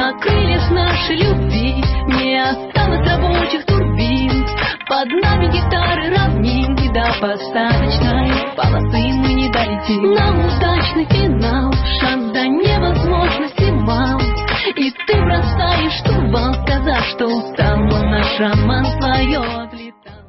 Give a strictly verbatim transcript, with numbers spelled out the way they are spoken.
на крыльях нашей любви не осталось рабочих турбин. Под нами гитары равнин, и до посадочной полосы мы не долетим. Нам удачный финал, шанс до невозможности мал. И ты бросаешь штурвал, сказав, что устал, но наш роман свое